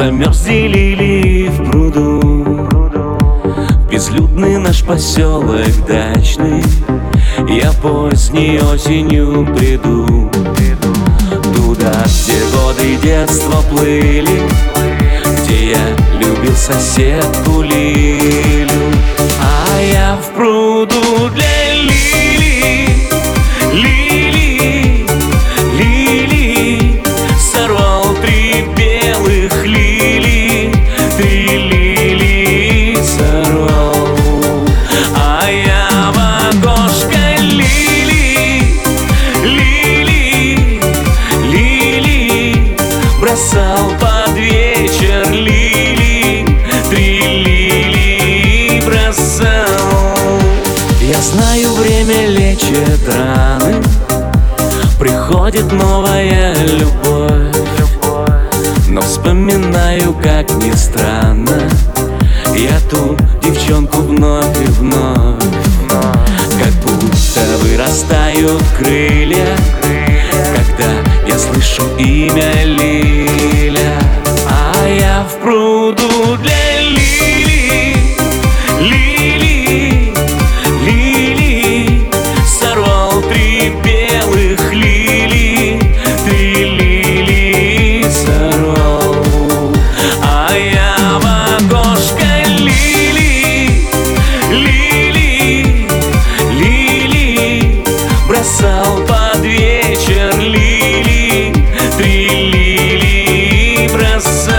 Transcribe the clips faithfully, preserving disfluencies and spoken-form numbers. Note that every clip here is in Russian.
Замерзли лилии в пруду, безлюдный наш поселок дачный. Я поздней осенью приду туда, где годы детства плыли, где я любил соседку Лилю. А я в пруду для лилий, лилий, лилий сорвал три белых лилии, три лилии сорвал. А я в окошко лилий, лилий, лилий бросал под вечер лилии, три лилии бросал. Я знаю, время лечит раны, приходит новая любовь, но вспоминаю, как ни странно, я ту девчонку вновь и вновь. Как будто вырастают крылья, когда я слышу имя Лиля. А я в пруду для лилий, лилий, лилий сорвал три белых лилии, три лилии сорвал. А я в окошко лилий, лилий, лилий бросал под вечер лилии, три лилии бросал.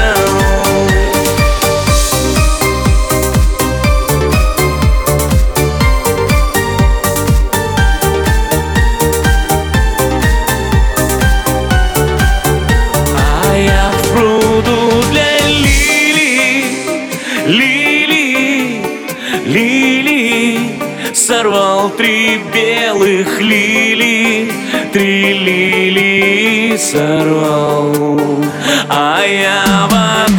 А я в пруду для лилий, лилий, лилий сорвал три белых лилии, три лилии сорвал. А я в